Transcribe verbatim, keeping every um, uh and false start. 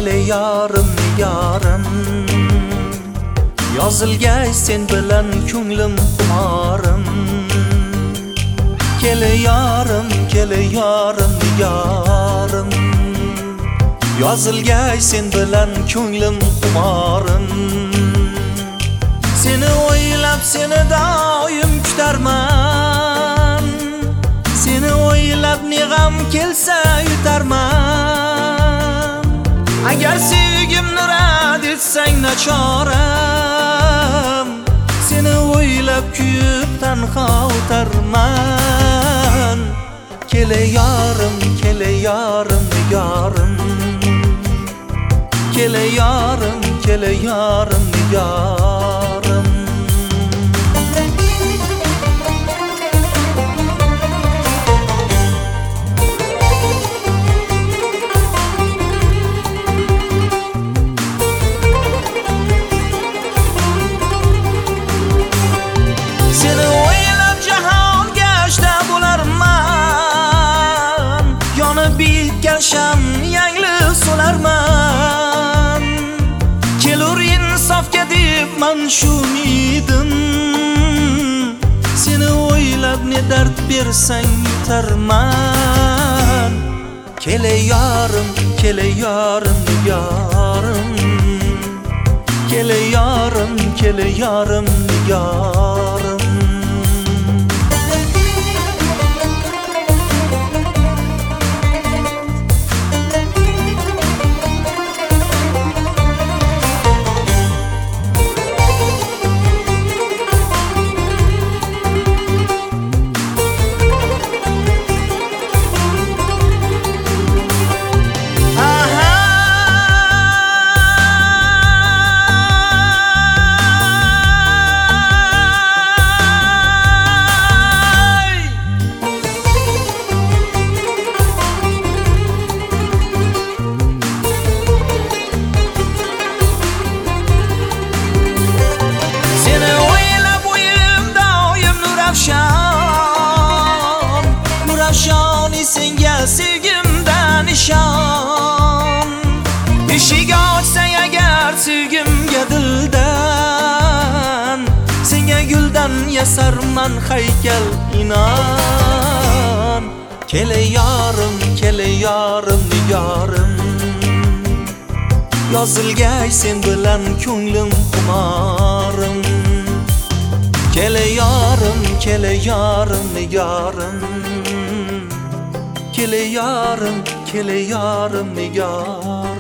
kele yarim yarim yozilgay sen bilan ko'nglim xumorim kele yarim kele yarim yarim yozilgay sen bilan ko'nglim xumorim seni o'ylab seni doim kutarman seni o'ylab ne g'am kelsa yutarman agar sevgimni rad etsang nachoram seni o'ylab kuyib tanho o'tarman kele yarim kele yarim yarim kele yarim kele yarim yarim seni o'ylab jahon gashta bo'larman yonib bitgan sham yangli so'larman kelur insofga deb man shu umidim seni o'ylab ne dard bersang yutarman kele yarim kele yarim yarim kele yarim kele yarim yarim Nurafshoni senga sevgimdan ishon eshik ochsang agar sevgimga dildan senga guldan yasarman haykal inon kele yarim kele yarim yarim yozilgay sen bilan ko'nglim xumorim kele yarim kele yarim yarim kele yarim kele yarim yarim